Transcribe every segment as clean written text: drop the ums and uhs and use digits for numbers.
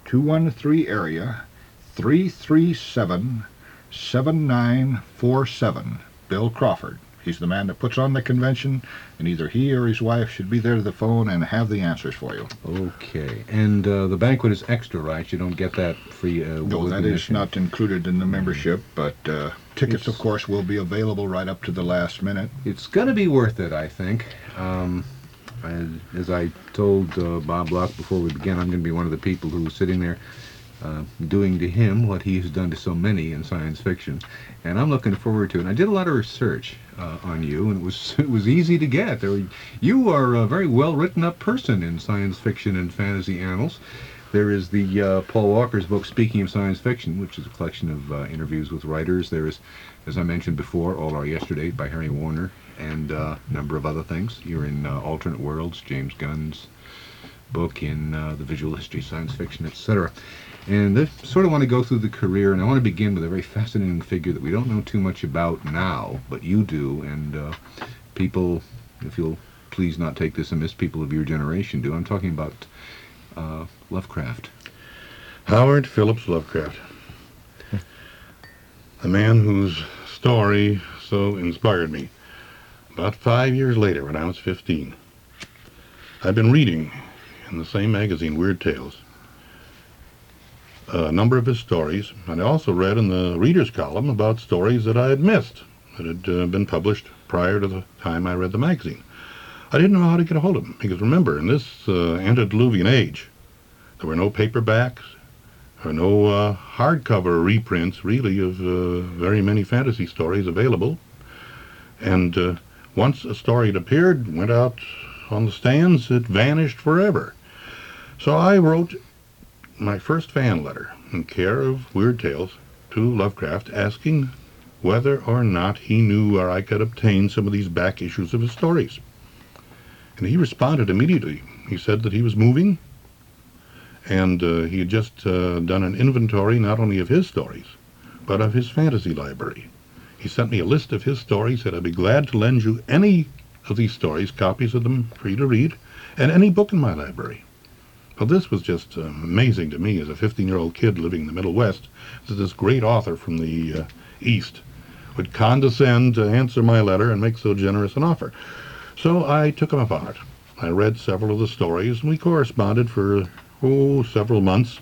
213 area 337-7947. Bill Crawford. He's the man that puts on the convention, and either he or his wife should be there to the phone and have the answers for you. Okay. And the banquet is extra, right? You don't get that free No, that is not included in the membership, but tickets, of course, will be available right up to the last minute. It's going to be worth it, I think. As I told Bob Block before we began, I'm going to be one of the people who's sitting there doing to him what he has done to so many in science fiction, and I'm looking forward to it. And I did a lot of research on you, and it was easy to get. You are a very well written up person in science fiction and fantasy annals. There is the Paul Walker's book, Speaking of Science Fiction, which is a collection of interviews with writers. There is, as I mentioned before, All Our Yesterday by Harry Warner, and a number of other things. You're in Alternate Worlds, James Gunn's book in the visual history of science fiction, etc. And I sort of want to go through the career, and I want to begin with a very fascinating figure that we don't know too much about now, but you do, and people, if you'll please not take this amiss, people of your generation do. I'm talking about Lovecraft. Howard Phillips Lovecraft. The man whose story so inspired me. About 5 years later, when I was 15, I'd been reading in the same magazine, Weird Tales, a number of his stories, and I also read in the reader's column about stories that I had missed, that had been published prior to the time I read the magazine. I didn't know how to get a hold of them, because remember, in this antediluvian age, there were no paperbacks, or no hardcover reprints, really, of very many fantasy stories available. And once a story had appeared, went out on the stands, it vanished forever. So I wrote my first fan letter in care of Weird Tales to Lovecraft, asking whether or not he knew where I could obtain some of these back issues of his stories. And he responded immediately. He said that he was moving, and he had just done an inventory not only of his stories, but of his fantasy library. He sent me a list of his stories, said I'd be glad to lend you any of these stories, copies of them for you to read, and any book in my library. Well, this was just amazing to me as a 15-year-old kid living in the Middle West, that this great author from the East would condescend to answer my letter and make so generous an offer. So I took him up on it. I read several of the stories, and we corresponded for, several months.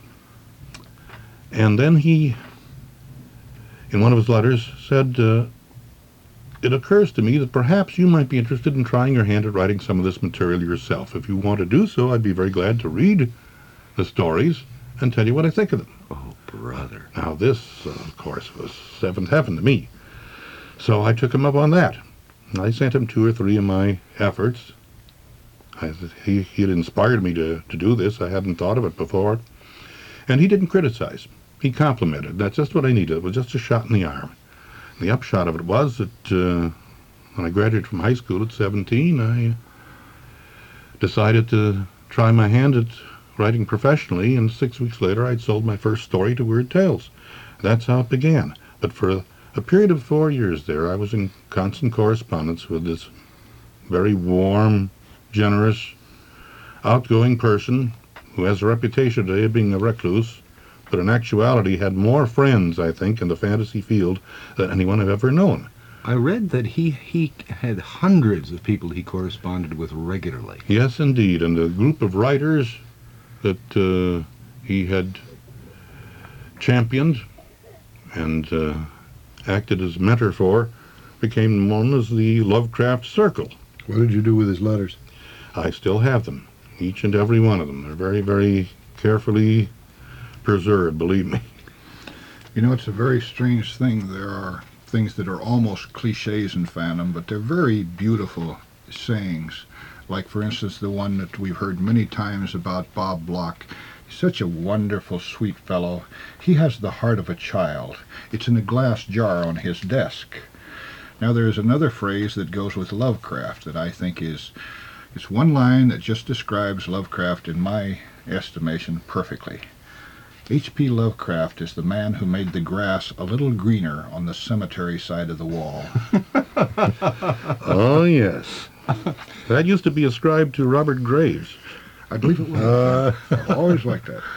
And then he, in one of his letters, said, it occurs to me that perhaps you might be interested in trying your hand at writing some of this material yourself. If you want to do so, I'd be very glad to read the stories and tell you what I think of them. Oh, brother. Now this, of course, was seventh heaven to me. So I took him up on that. I sent him 2 or 3 of my efforts. He had inspired me to do this. I hadn't thought of it before. And he didn't criticize. He complimented. That's just what I needed. It was just a shot in the arm. The upshot of it was that when I graduated from high school at 17, I decided to try my hand at writing professionally, and 6 weeks later I'd sold my first story to Weird Tales. That's how it began. But for a period of 4 years there, I was in constant correspondence with this very warm, generous, outgoing person who has a reputation today of being a recluse, but in actuality had more friends, I think, in the fantasy field than anyone I've ever known. I read that he had hundreds of people he corresponded with regularly. Yes, indeed, and the group of writers that he had championed and acted as mentor for became known as the Lovecraft Circle. What did you do with his letters? I still have them, each and every one of them. They're very, very carefully preserved, believe me. You know, it's a very strange thing. There are things that are almost cliches in fandom, but they're very beautiful sayings. Like, for instance, the one that we've heard many times about Bob Block. He's such a wonderful, sweet fellow. He has the heart of a child. It's in a glass jar on his desk. Now, there's another phrase that goes with Lovecraft that I think is one line that just describes Lovecraft, in my estimation, perfectly. H.P. Lovecraft is the man who made the grass a little greener on the cemetery side of the wall. Oh, yes. That used to be ascribed to Robert Graves. I believe it was. I've always liked that.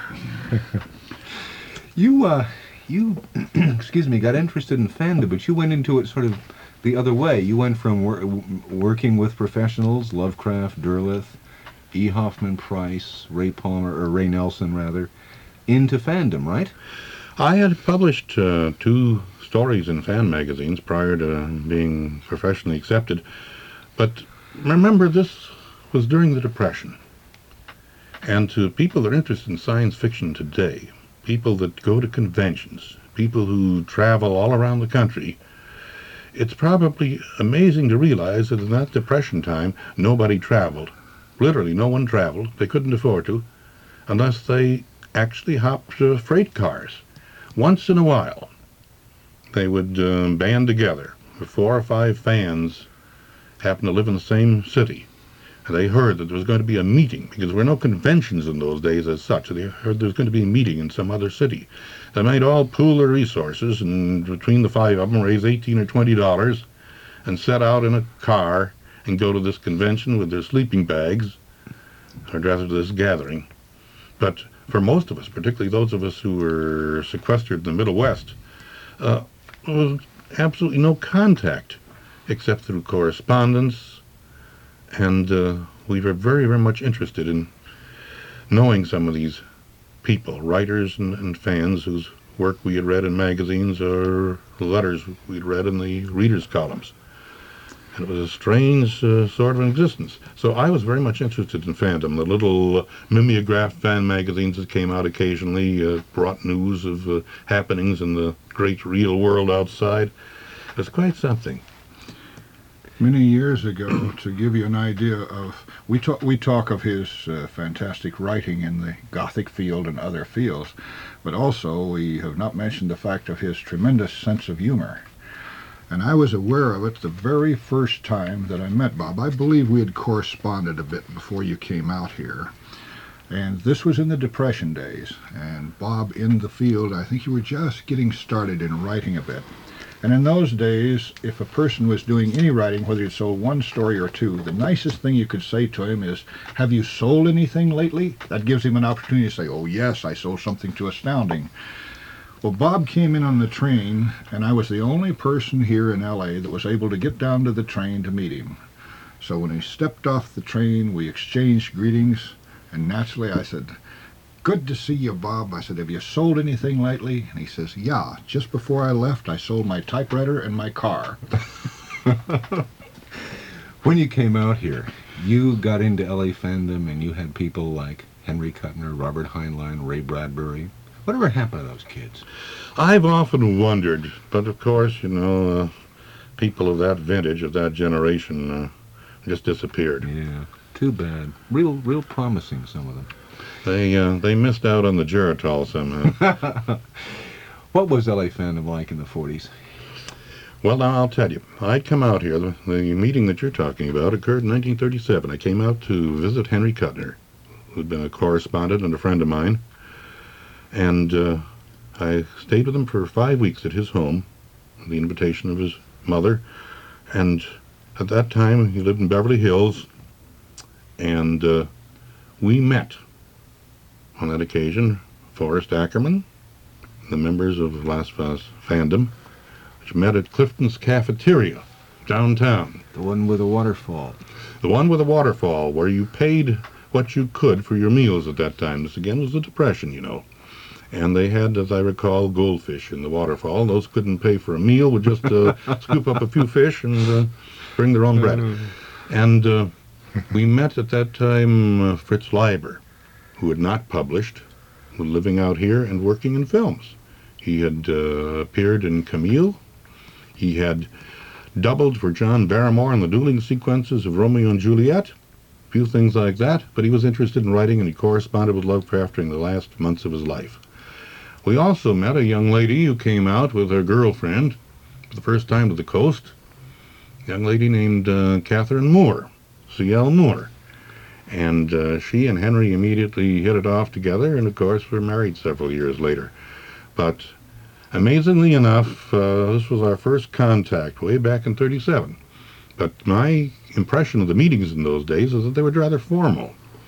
You, excuse me, got interested in fandom, but you went into it sort of the other way. You went from working with professionals, Lovecraft, Derleth, E. Hoffman Price, Ray Palmer, or Ray Nelson, rather, into fandom, right? I had published 2 stories in fan magazines prior to being professionally accepted, but remember, this was during the Depression. And to people that are interested in science fiction today, people that go to conventions, people who travel all around the country, it's probably amazing to realize that in that Depression time, nobody traveled. Literally, no one traveled. They couldn't afford to, unless they actually hopped freight cars. Once in a while, they would band together. 4 or 5 fans happened to live in the same city. And they heard that there was going to be a meeting, because there were no conventions in those days as such. They heard there was going to be a meeting in some other city. They might all pool their resources, and between the 5 of them raise $18 or $20 and set out in a car and go to this convention with their sleeping bags, or rather to this gathering. But for most of us, particularly those of us who were sequestered in the Middle West, there was absolutely no contact except through correspondence. And we were very, very much interested in knowing some of these people, writers and fans whose work we had read in magazines or letters we'd read in the readers' columns. And it was a strange sort of existence. So I was very much interested in fandom. The little mimeograph fan magazines that came out occasionally brought news of happenings in the great real world outside. It was quite something. Many years ago, to give you an idea of, we talk of his fantastic writing in the Gothic field and other fields, but also we have not mentioned the fact of his tremendous sense of humor. And I was aware of it the very first time that I met Bob. I believe we had corresponded a bit before you came out here. And this was in the Depression days. And Bob, in the field, I think you were just getting started in writing a bit. And in those days, if a person was doing any writing, whether you sold 1 story or 2, the nicest thing you could say to him is, "Have you sold anything lately?" That gives him an opportunity to say, "Oh yes, I sold something to Astounding." Well, Bob came in on the train, and I was the only person here in L.A. that was able to get down to the train to meet him. So when he stepped off the train, we exchanged greetings, and naturally I said, "Good to see you, Bob." I said, "Have you sold anything lately?" And he says, "Yeah, just before I left, I sold my typewriter and my car." When you came out here, you got into LA fandom, and you had people like Henry Kuttner, Robert Heinlein, Ray Bradbury. Whatever happened to those kids? I've often wondered, but of course, people of that vintage, of that generation, just disappeared. Yeah, too bad. Real promising, some of them. They missed out on the Geritol somehow. What was LA fandom like in the 40s? Well, now I'll tell you. I'd come out here. The meeting that you're talking about occurred in 1937. I came out to visit Henry Kuttner, who'd been a correspondent and a friend of mine. And I stayed with him for 5 weeks at his home, at the invitation of his mother. And at that time, he lived in Beverly Hills. And we met on that occasion, Forrest Ackerman, the members of Last Fast fandom, which met at Clifton's Cafeteria downtown. The one with the waterfall. The one with the waterfall, where you paid what you could for your meals at that time. This again was the Depression, And they had, as I recall, goldfish in the waterfall. Those couldn't pay for a meal, would just scoop up a few fish and bring their own bread. And we met at that time Fritz Leiber, who had not published, was living out here and working in films. He had appeared in Camille. He had doubled for John Barrymore in the dueling sequences of Romeo and Juliet, a few things like that, but he was interested in writing, and he corresponded with Lovecraft during the last months of his life. We also met a young lady who came out with her girlfriend for the first time to the coast, a young lady named Catherine Moore, C.L. Moore. And she and Henry immediately hit it off together, and of course were married several years later. But amazingly enough, this was our first contact way back in 37. But my impression of the meetings in those days is that they were rather formal.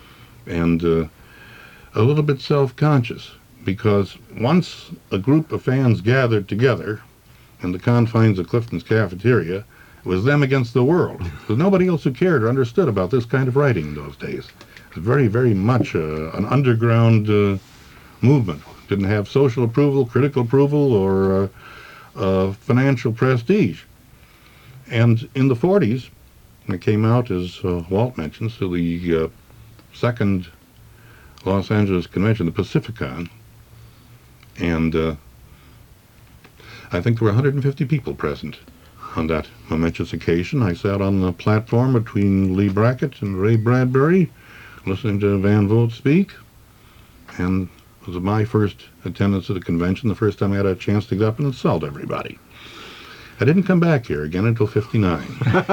and a little bit self-conscious, because once a group of fans gathered together in the confines of Clifton's cafeteria, it was them against the world. There was nobody else who cared or understood about this kind of writing in those days. It was very, very much an underground movement. Didn't have social approval, critical approval, or financial prestige. And in the 40s, it came out, as Walt mentions, to the second Los Angeles convention, the Pacificon, and I think there were 150 people present on that momentous occasion. I sat on the platform between Lee Brackett and Ray Bradbury, listening to Van Vogt speak, and it was my first attendance at a convention, the first time I had a chance to go up and insult everybody. I didn't come back here again until '59.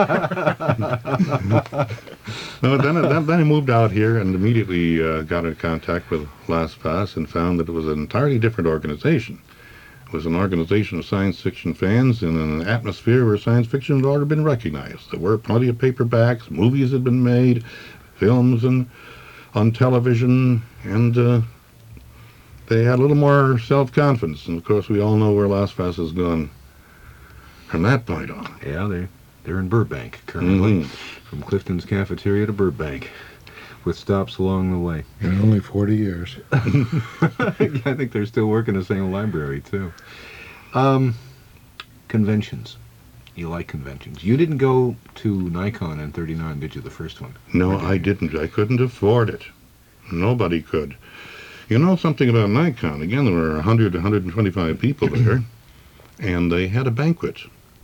No, then I moved out here and immediately got in contact with Las Paz and found that it was an entirely different organization. It was an organization of science fiction fans in an atmosphere where science fiction had already been recognized. There were plenty of paperbacks, movies had been made, films and on television, and they had a little more self-confidence. And of course, we all know where Las Paz has gone from that point on. Yeah, they're in Burbank currently, from Clifton's cafeteria to Burbank, with stops along the way. In only 40 years. I think they're still working the same library too. Conventions. You like conventions. You didn't go to Nikon in '39, did you? The first one? No, I didn't. I couldn't afford it. Nobody could. You know something about Nikon? Again, there were 100 to 125 people there, and they had a banquet.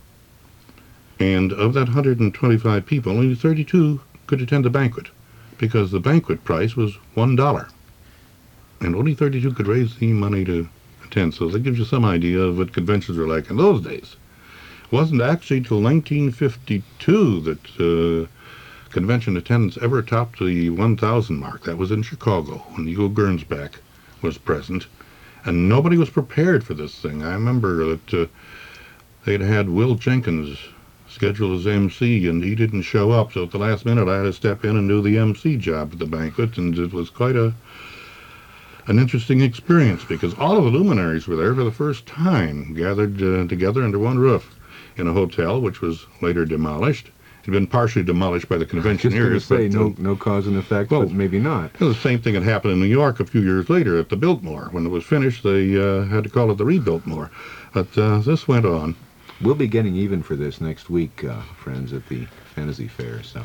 And of that 125 people, only 32 could attend the banquet, because the banquet price was $1. And only 32 could raise the money to attend. So that gives you some idea of what conventions were like in those days. It wasn't actually till 1952 that convention attendance ever topped the 1,000 mark. That was in Chicago, when Hugo Gernsback was present. And nobody was prepared for this thing. I remember that they'd had Will Jenkins scheduled as MC, and he didn't show up. So at the last minute, I had to step in and do the MC job at the banquet, and it was quite an interesting experience, because all of the luminaries were there for the first time, gathered together under one roof in a hotel, which was later demolished. It had been partially demolished by the conventioneers. Just going to say, no cause and effect, well, but maybe not. The same thing had happened in New York a few years later at the Biltmore. When it was finished, they had to call it the Rebiltmore. But this went on. We'll be getting even for this next week, friends, at the Fantasy Fair. So,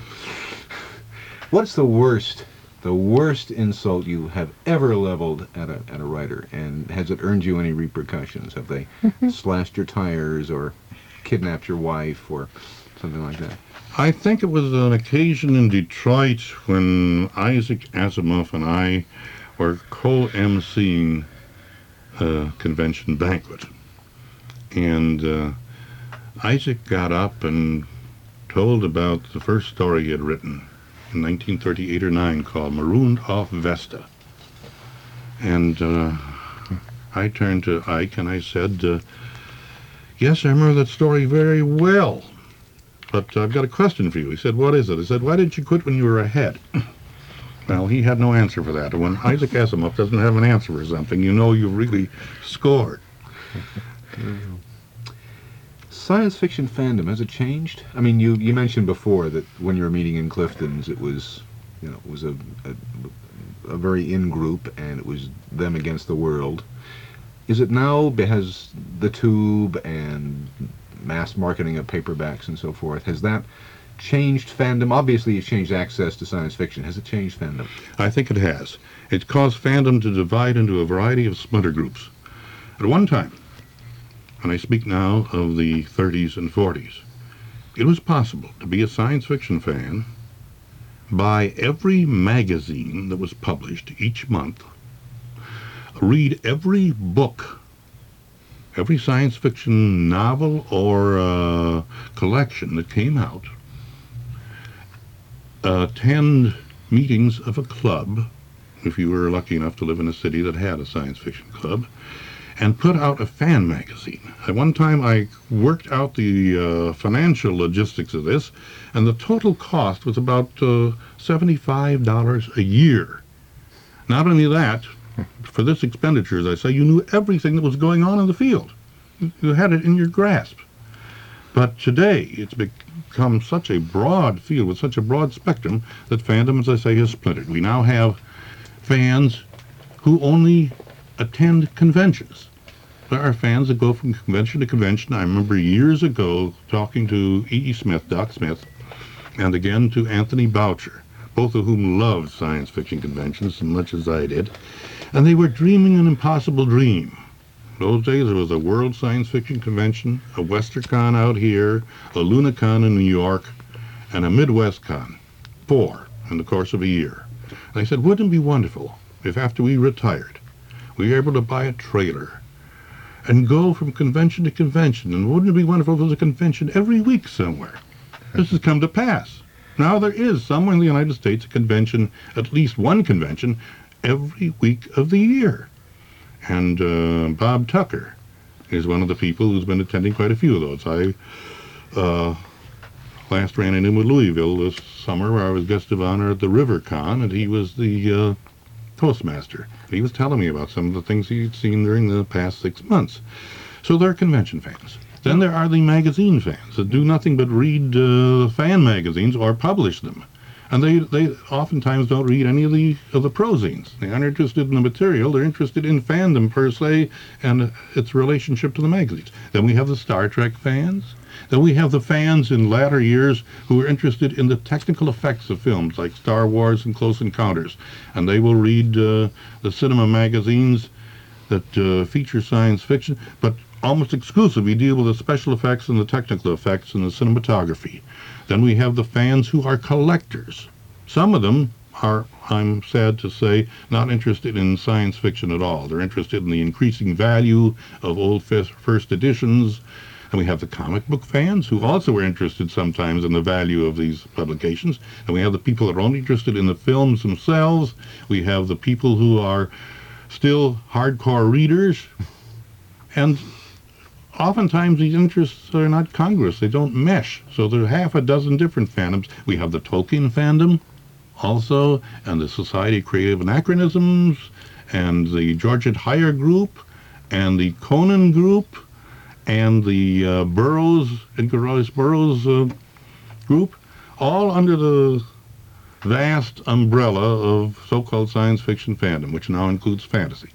what's the worst insult you have ever leveled at a writer, and has it earned you any repercussions? Have they slashed your tires or kidnapped your wife or something like that? I think it was an occasion in Detroit when Isaac Asimov and I were co-emceeing a convention banquet. And Isaac got up and told about the first story he had written in 1938 or 9 called Marooned Off Vesta. And I turned to Ike and I said, yes, I remember that story very well. But I've got a question for you. He said, what is it? I said, why didn't you quit when you were ahead? Well, he had no answer for that. When Isaac Asimov doesn't have an answer for something, you know you've really scored. Science fiction fandom, has it changed? I mean, you mentioned before that when you were meeting in Clifton's, it was, it was a very in group, and it was them against the world. Is it now? Has the tube and mass marketing of paperbacks and so forth, has that changed fandom? Obviously, it's changed access to science fiction. Has it changed fandom? I think it has. It's caused fandom to divide into a variety of splinter groups. At one time, and I speak now of the 30s and 40s, it was possible to be a science fiction fan, buy every magazine that was published each month, read every book, every science fiction novel or collection that came out, attend meetings of a club, if you were lucky enough to live in a city that had a science fiction club, and put out a fan magazine. At one time, I worked out the financial logistics of this, and the total cost was about $75 a year Not only that, for this expenditure, as I say, you knew everything that was going on in the field. You had it in your grasp. But today, it's become such a broad field with such a broad spectrum that fandom, as I say, has splintered. We now have fans who only attend conventions. There are fans that go from convention to convention. I remember years ago talking to E.E. Smith, Doc Smith, and again to Anthony Boucher, both of whom loved science fiction conventions as much as I did, and they were dreaming an impossible dream. Those days there was a World Science Fiction Convention, a WesterCon out here, a LunaCon in New York, and a MidwestCon, 4 in the course of a year. And I said, wouldn't it be wonderful if after we retired, we were able to buy a trailer and go from convention to convention, and wouldn't it be wonderful if there was a convention every week somewhere? This has come to pass. Now there is somewhere in the United States a convention, at least one convention, every week of the year. And Bob Tucker is one of the people who's been attending quite a few of those. I last ran into him with Louisville this summer where I was guest of honor at the RiverCon, and he was the Toastmaster. He was telling me about some of the things he'd seen during the past 6 months. So they're convention fans. Then there are the magazine fans that do nothing but read fan magazines or publish them. And they oftentimes don't read any of the prozines. They aren't interested in the material. They're interested in fandom per se and its relationship to the magazines. Then we have the Star Trek fans. Then we have the fans in latter years who are interested in the technical effects of films like Star Wars and Close Encounters. And they will read the cinema magazines that feature science fiction, but almost exclusively deal with the special effects and the technical effects and the cinematography. Then we have the fans who are collectors. Some of them are, I'm sad to say, not interested in science fiction at all. They're interested in the increasing value of old first editions. And we have the comic book fans who also are interested sometimes in the value of these publications. And we have the people that are only interested in the films themselves. We have the people who are still hardcore readers. And oftentimes these interests are not congruous. They don't mesh. So there are half a dozen different fandoms. We have the Tolkien fandom also, and the Society of Creative Anachronisms, and the Georgette Heyer group, and the Conan group, and the Burroughs, Edgar Rice Burroughs group, all under the vast umbrella of so-called science fiction fandom, which now includes fantasy.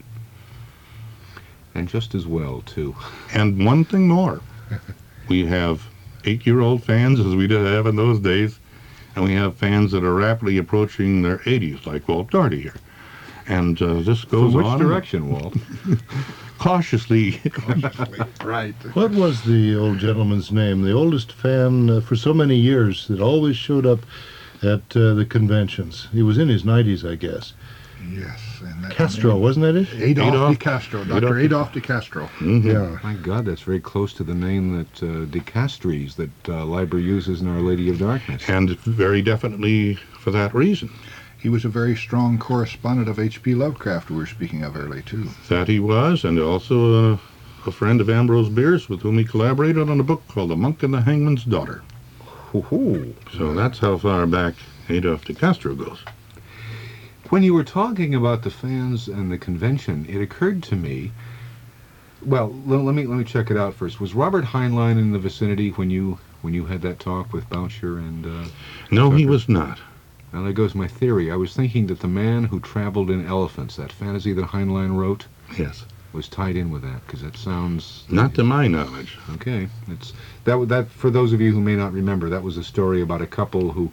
And just as well, too. And one thing more. We have 8-year-old fans, as we did have in those days, and we have fans that are rapidly approaching their 80s, like Walt Doherty here. And this goes From on. which direction, Walt? Cautiously. Right. What was the old gentleman's name? The oldest fan for so many years that always showed up at the conventions. He was in his 90s, I guess. Yes. And that Castro, wasn't that it? Adolf de Castro. Dr. Adolf de Castro. Mhm. Yeah. My God, that's very close to the name that De Castries that Leiber uses in Our Lady of Darkness. And very definitely for that reason. He was a very strong correspondent of H.P. Lovecraft we were speaking of early, too. That he was, and also a friend of Ambrose Bierce, with whom he collaborated on a book called The Monk and the Hangman's Daughter. Hoo-hoo. So that's how far back Adolf de Castro goes. When you were talking about the fans and the convention, it occurred to me. Well, let me check it out first. Was Robert Heinlein in the vicinity when you had that talk with Boucher and? No, he Tucker? was not. Now there goes my theory. I was thinking that The Man Who Traveled in Elephants, that fantasy that Heinlein wrote, Yes. was tied in with that because that sounds. Not to my knowledge. Okay, it's that for those of you who may not remember, that was a story about a couple who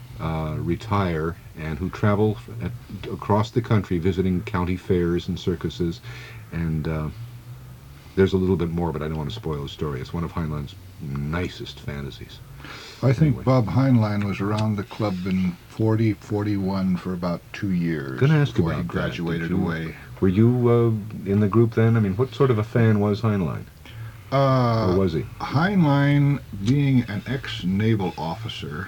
retire and who travel across the country visiting county fairs and circuses, and there's a little bit more, but I don't want to spoil the story. It's one of Heinlein's nicest fantasies. I think Anyway. Bob Heinlein was around the club in 40, 41 for about 2 years. Gonna ask before about he that. graduated Did you- away. Were you in the group then? I mean, what sort of a fan was Heinlein? Or was he? Heinlein, being an ex-naval officer,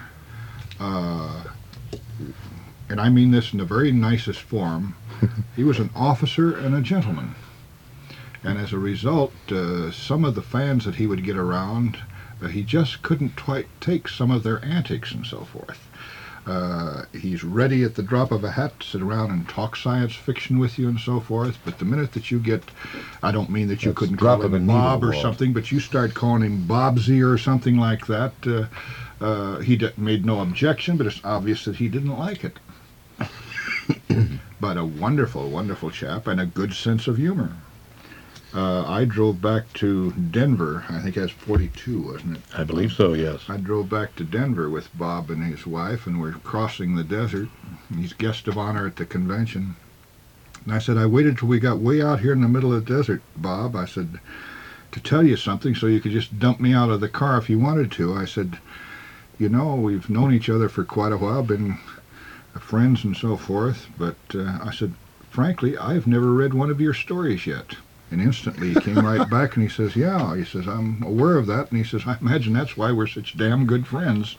and I mean this in the very nicest form, he was an officer and a gentleman. And as a result, some of the fans that he would get around, he just couldn't quite take some of their antics and so forth. He's ready at the drop of a hat to sit around and talk science fiction with you and so forth. But the minute that you get, I don't mean that you That's couldn't drop call of a him needle, Bob or Walt. something, but you start calling him Bobsy or something like that, made no objection, but it's obvious that he didn't like it. But a wonderful, wonderful chap and a good sense of humor. I drove back to Denver. I think that's 42, wasn't it? I believe so, yes. I drove back to Denver with Bob and his wife, and we're crossing the desert. He's guest of honor at the convention. And I said, I waited till we got way out here in the middle of the desert, Bob. I said, to tell you something so you could just dump me out of the car if you wanted to. I said, you know, we've known each other for quite a while, been friends and so forth, but I said, frankly, I've never read one of your stories yet. And instantly he came right back and he says, yeah, he says, I'm aware of that. And he says, I imagine that's why we're such damn good friends.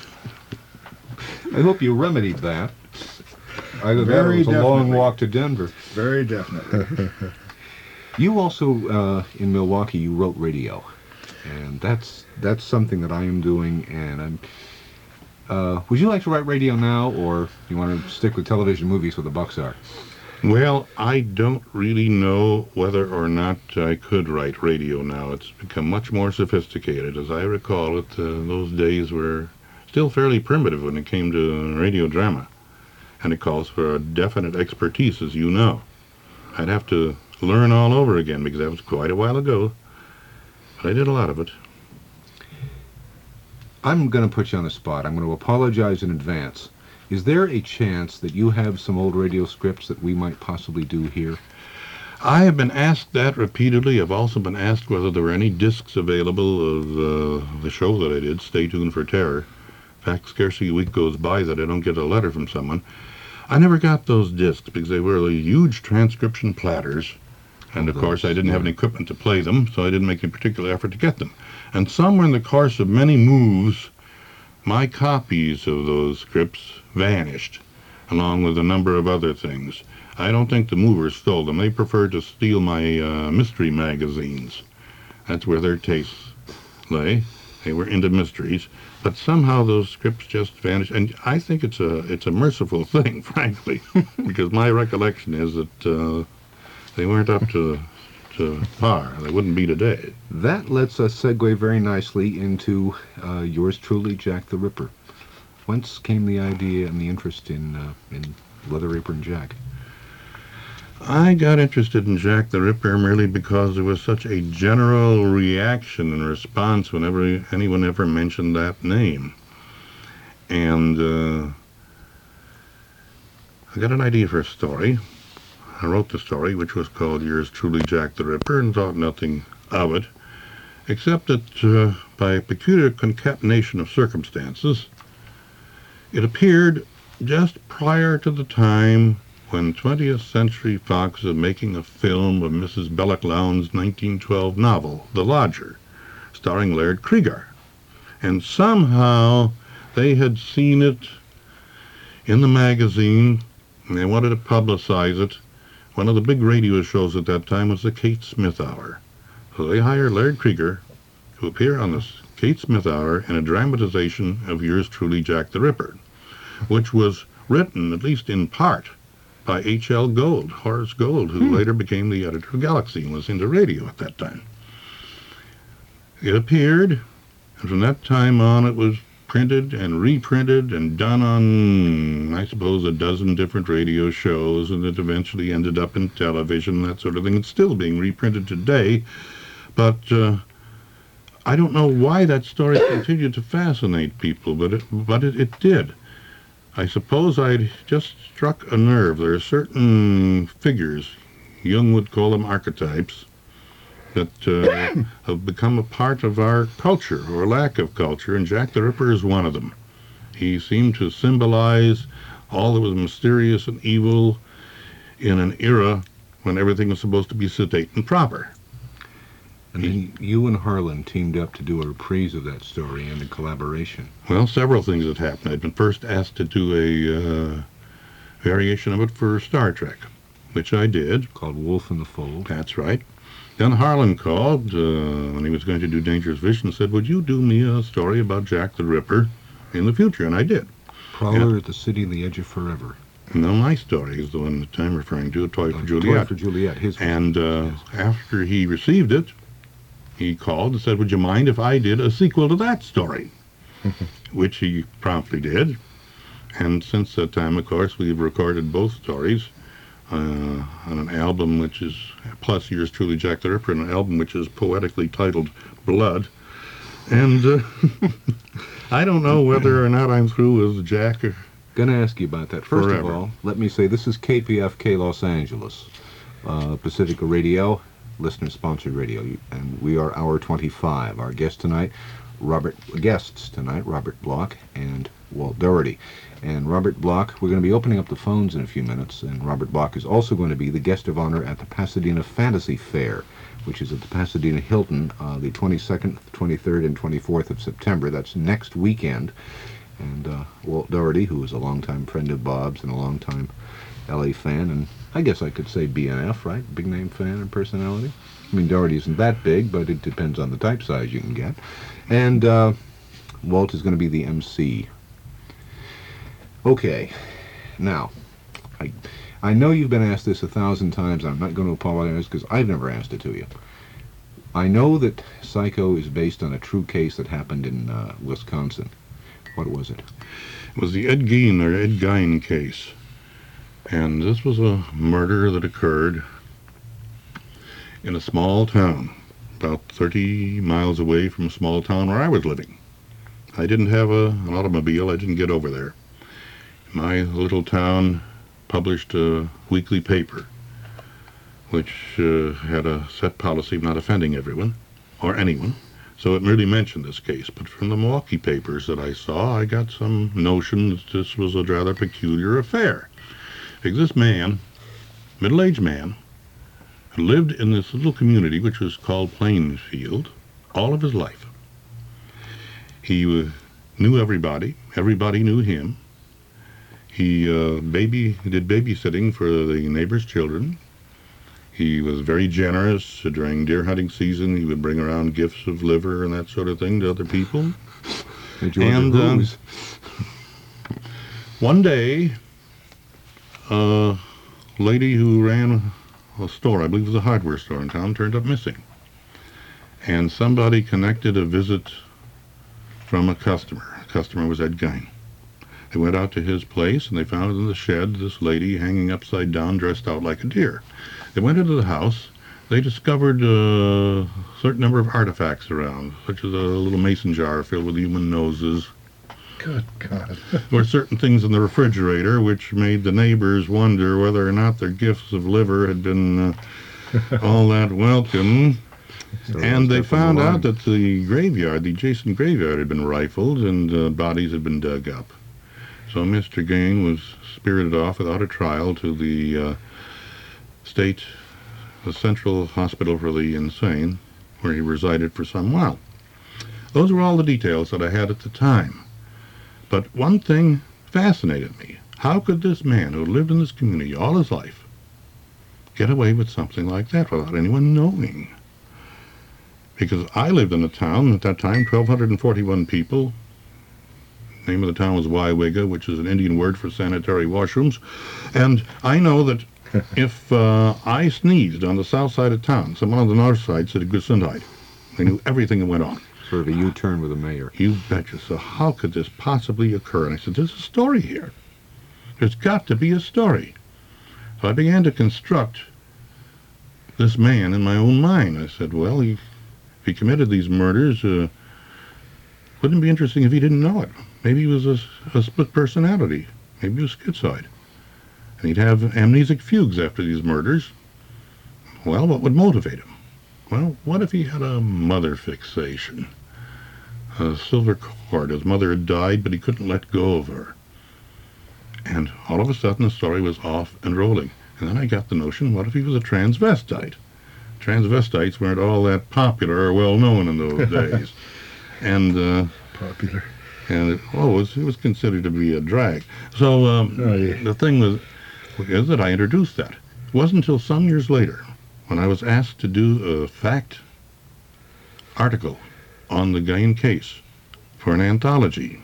I hope you remedied that. Either that or Very it was a long definitely. walk to Denver. Very definitely. You also, in Milwaukee, you wrote radio. And that's something that I am doing, and I'm... would you like to write radio now, or you want to stick with television movies where the bucks are? Well, I don't really know whether or not I could write radio now. It's become much more sophisticated. As I recall it, those days were still fairly primitive when it came to radio drama. And it calls for a definite expertise, as you know. I'd have to learn all over again because that was quite a while ago. But I did a lot of it. I'm going to put you on the spot. I'm going to apologize in advance. Is there a chance that you have some old radio scripts that we might possibly do here? I have been asked that repeatedly. I've also been asked whether there were any discs available of the show that I did, Stay Tuned for Terror. In fact, scarcely a week goes by that I don't get a letter from someone. I never got those discs because they were huge transcription platters. And of course, I didn't have any equipment to play them, so I didn't make any particular effort to get them. And somewhere in the course of many moves, my copies of those scripts vanished, along with a number of other things. I don't think the movers stole them. They preferred to steal my mystery magazines. That's where their tastes lay. They were into mysteries. But somehow those scripts just vanished. And I think it's a merciful thing, frankly, because my recollection is that they weren't up to par. They wouldn't be today. That lets us segue very nicely into yours truly, Jack the Ripper. Whence came the idea and the interest in Leather Apron Jack? I got interested in Jack the Ripper merely because there was such a general reaction and response whenever anyone ever mentioned that name. And I got an idea for a story. I wrote the story, which was called Yours Truly, Jack the Ripper, and thought nothing of it, except that by a peculiar concatenation of circumstances, it appeared just prior to the time when 20th Century Fox was making a film of Mrs. Belloc Lowndes' 1912 novel, The Lodger, starring Laird Cregar. And somehow they had seen it in the magazine, and they wanted to publicize it. One of the big radio shows at that time was the Kate Smith Hour. So they hired Laird Cregar to appear on the Kate Smith Hour in a dramatization of Yours Truly, Jack the Ripper, which was written, at least in part, by H.L. Gold, Horace Gold, who later became the editor of Galaxy and was into radio at that time. It appeared, and from that time on it was printed and reprinted and done on, I suppose, a dozen different radio shows, and it eventually ended up in television, that sort of thing. It's still being reprinted today, but I don't know why that story continued to fascinate people, but it did. I suppose I'd just struck a nerve. There are certain figures, Jung would call them archetypes, that have become a part of our culture, or lack of culture, and Jack the Ripper is one of them. He seemed to symbolize all that was mysterious and evil in an era when everything was supposed to be sedate and proper. And then you and Harlan teamed up to do a reprise of that story and a collaboration. Well, several things had happened. I'd been first asked to do a variation of it for Star Trek, which I did. Called Wolf in the Fold. That's right. Then Harlan called when he was going to do Dangerous Vision and said, would you do me a story about Jack the Ripper in the future? And I did. Prowler at the City on the Edge of Forever. No, my story is the one that I'm referring to, A Toy for Toy Juliet. for Juliet. His And yes. after he received it, he called and said, would you mind if I did a sequel to that story? Which he promptly did. And since that time, of course, we've recorded both stories on an album which is, plus yours truly, Jack the Ripper, an album which is poetically titled Blood. And I don't know whether or not I'm through with Jack. Going to ask you about that. First Forever. of all, let me say this is KPFK Los Angeles, Pacifica Radio, listener-sponsored radio, and we are hour 25. Our guests tonight, Robert Bloch and Walt Doherty. And Robert Bloch, we're going to be opening up the phones in a few minutes, and Robert Bloch is also going to be the guest of honor at the Pasadena Fantasy Fair, which is at the Pasadena Hilton the 22nd, 23rd, and 24th of September. That's next weekend. And Walt Doherty, who is a longtime friend of Bob's and a longtime LA fan, and I guess I could say BNF, right? Big name fan and personality. I mean, Doherty isn't that big, but it depends on the type size you can get. And Walt is going to be the MC. Okay, now, I know you've been asked this 1,000 times. I'm not going to apologize because I've never asked it to you. I know that Psycho is based on a true case that happened in Wisconsin. What was it? It was the Ed Gein case. And this was a murder that occurred in a small town, about 30 miles away from a small town where I was living. I didn't have an automobile. I didn't get over there. My little town published a weekly paper, which had a set policy of not offending everyone or anyone. So it merely mentioned this case. But from the Milwaukee papers that I saw, I got some notion that this was a rather peculiar affair. Because this man, middle-aged man, lived in this little community which was called Plainfield all of his life. He knew everybody. Everybody knew him. He did babysitting for the neighbors' children. He was very generous. During deer hunting season, he would bring around gifts of liver and that sort of thing to other people. And one day, a lady who ran a store, I believe it was a hardware store in town, turned up missing. And somebody connected a visit from a customer. The customer was Ed Gein. They went out to his place, and they found in the shed this lady hanging upside down, dressed out like a deer. They went into the house. They discovered a certain number of artifacts around, such as a little mason jar filled with human noses. Good God. There were certain things in the refrigerator which made the neighbors wonder whether or not their gifts of liver had been all that welcome. So And they found alarm. out that the graveyard, the adjacent graveyard, had been rifled and bodies had been dug up. So Mr. Gein was spirited off without a trial to the Central Hospital for the Insane, where he resided for some while. Those were all the details that I had at the time. But one thing fascinated me. How could this man who lived in this community all his life get away with something like that without anyone knowing? Because I lived in a town at that time, 1,241 people. The name of the town was Waiwiga, which is an Indian word for sanitary washrooms. And I know that if I sneezed on the south side of town, someone on the north side said Gesundheit. They knew everything that went on. Sort of a U-turn with the mayor. You betcha. So how could this possibly occur? And I said, there's a story here. There's got to be a story. So I began to construct this man in my own mind. I said, well, if he committed these murders, wouldn't it be interesting if he didn't know it? Maybe he was a split personality. Maybe he was schizoid. And he'd have amnesic fugues after these murders. Well, what would motivate him? Well, what if he had a mother fixation? A silver cord. His mother had died, but he couldn't let go of her. And all of a sudden, the story was off and rolling. And then I got the notion, what if he was a transvestite? Transvestites weren't all that popular or well-known in those days. And Popular. and it was considered to be a drag. So the thing is that I introduced that. It wasn't until some years later when I was asked to do a fact article on the Gein case for an anthology.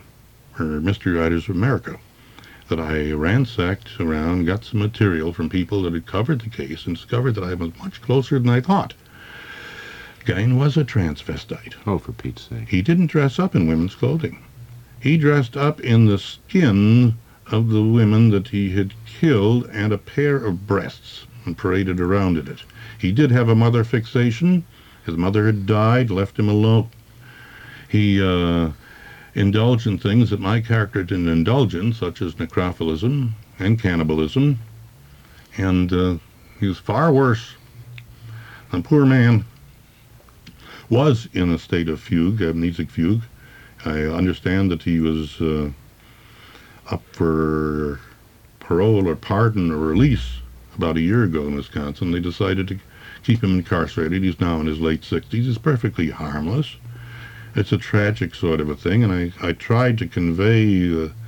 or Mystery Writers of America, that I ransacked around, got some material from people that had covered the case, and discovered that I was much closer than I thought. Gein was a transvestite. Oh, for Pete's sake. He didn't dress up in women's clothing. He dressed up in the skin of the women that he had killed and a pair of breasts, and paraded around in it. He did have a mother fixation. His mother had died, left him alone. He indulged in things that my character didn't indulge in, such as necrophilism and cannibalism, and he was far worse. The poor man was in a state of fugue, amnesic fugue. I understand that he was up for parole or pardon or release about a year ago in Wisconsin. They decided to keep him incarcerated. He's now in his late 60s. He's perfectly harmless. It's a tragic sort of a thing, and I tried to convey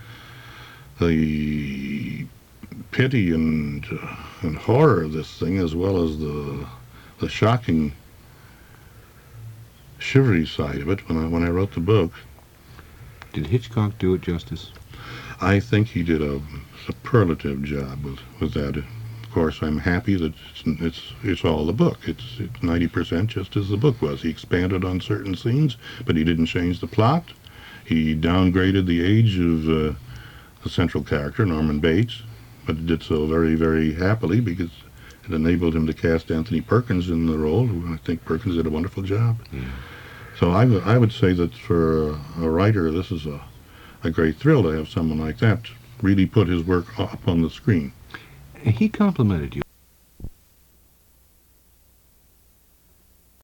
the pity and horror of this thing, as well as the shocking, shivery side of it when I wrote the book. Did Hitchcock do it justice? I think he did a superlative job with that. Of course, I'm happy that it's all the book. It's 90% just as the book was. He expanded on certain scenes, but he didn't change the plot. He downgraded the age of the central character, Norman Bates, but he did so very, very happily, because it enabled him to cast Anthony Perkins in the role. I think Perkins did a wonderful job. Yeah. So I would say that for a writer, this is a great thrill to have someone like that really put his work up on the screen. He complimented you